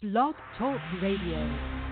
Blog Talk Radio.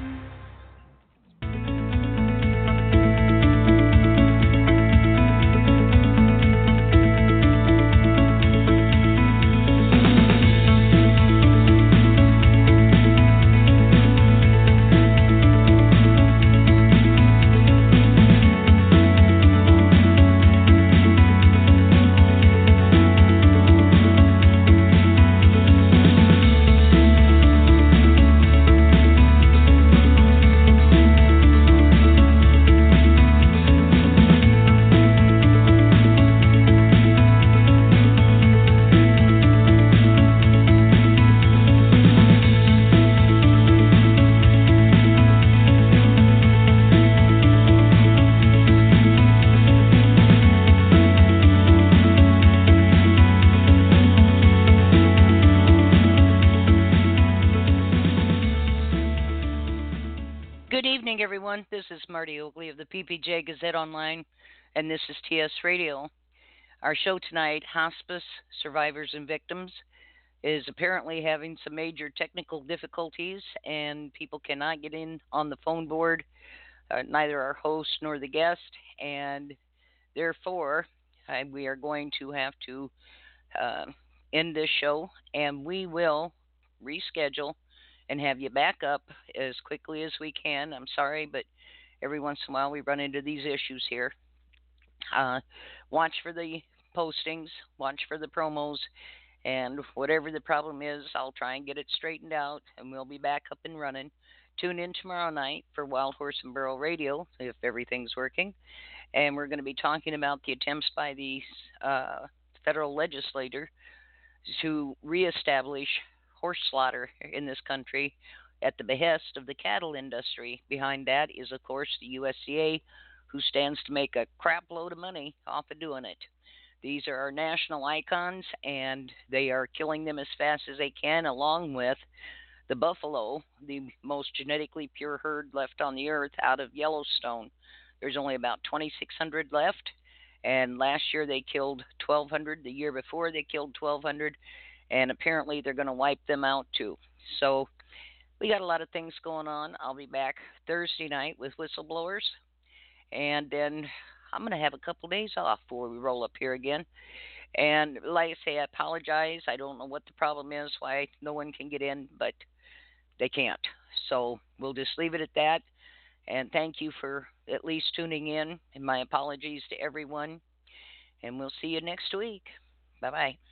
Good evening, everyone. This is Marty Oakley of the PPJ Gazette Online, and this is TS Radio. Our show tonight, Hospice Survivors and Victims, is apparently having some major technical difficulties, and people cannot get in on the phone board, neither our host nor the guest, and therefore, we are going to have to uh, end this show, and we will reschedule and have you back up as quickly as we can. I'm sorry, but every once in a while we run into these issues here. Uh, watch for the postings, watch for the promos, and whatever the problem is, I'll try and get it straightened out, and we'll be back up and running. Tune in tomorrow night for Wild Horse and Burrow Radio if everything's working, and we're going to be talking about the attempts by the federal legislator to reestablish horse slaughter in this country at the behest of the cattle industry. Behind that is, of course, the USDA, who stands to make a crap load of money off of doing it. These are our national icons, and they are killing them as fast as they can, along with the buffalo, the most genetically pure herd left on the earth out of Yellowstone. There's only about 2,600 left, and last year they killed 1,200. The year before they killed 1,200, and apparently they're going to wipe them out too. So we got a lot of things going on. I'll be back Thursday night with Whistleblowers, and then I'm going to have a couple of days off before we roll up here again. And like I say, I apologize. I don't know what the problem is, why no one can get in, but they can't. So we'll just leave it at that. And thank you for at least tuning in. And my apologies to everyone. And we'll see you next week. Bye-bye.